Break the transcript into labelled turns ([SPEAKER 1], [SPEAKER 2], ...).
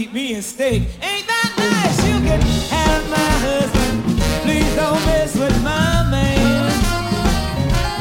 [SPEAKER 1] eat me a steak. Ain't that nice? You can have my